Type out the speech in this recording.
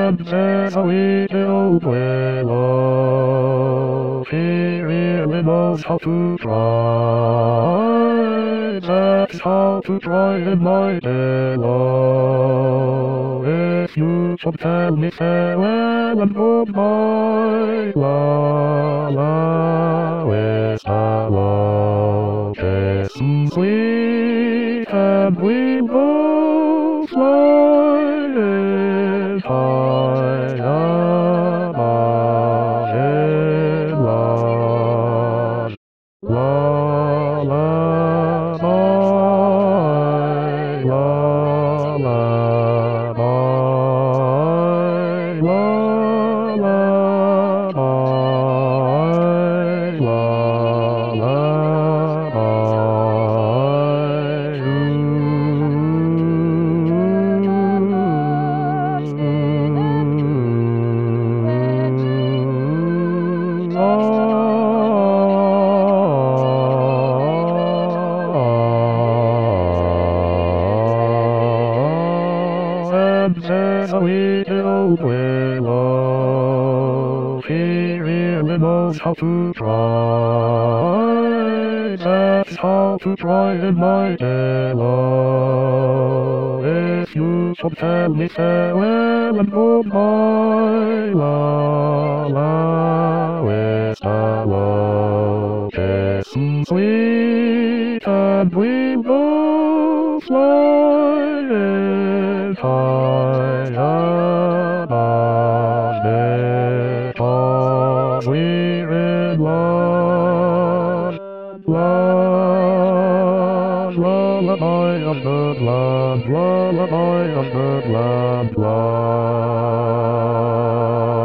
and there's a little willow. She really knows how to try. That's how to try in my pillow. If you should tell me farewell and goodbye, la la, with a low kiss sweet, and we both fly high above in love. La la bye, la la bye, la la bye, la la bye. And there's a little willow. She really knows how to try. That's how to try in my pillow. If you should tell me farewell and goodbye, la la, with a low kiss sweet, and we both fly high above because we're in love. Love, lullaby of birdland, lullaby of birdland, love.